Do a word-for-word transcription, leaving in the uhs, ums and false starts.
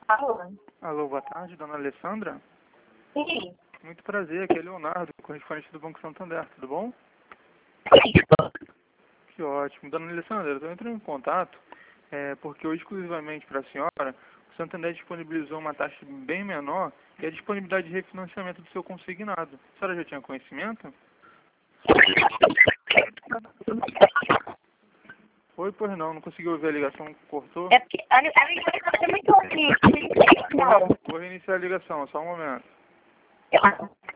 Alô? Alô, boa tarde, dona Alessandra? Sim. Muito prazer, aqui é Leonardo, correspondente do Banco Santander, tudo bom? Que ótimo. Dona Alessandra, eu estou entrando em contato é, porque hoje, exclusivamente para a senhora, o Santander disponibilizou uma taxa bem menor e a disponibilidade de refinanciamento do seu consignado. A senhora já tinha conhecimento? Oi, pois não, não conseguiu ouvir a ligação, cortou? É porque a, a ligação é muito ruim. Não. Vou reiniciar a ligação, só um momento.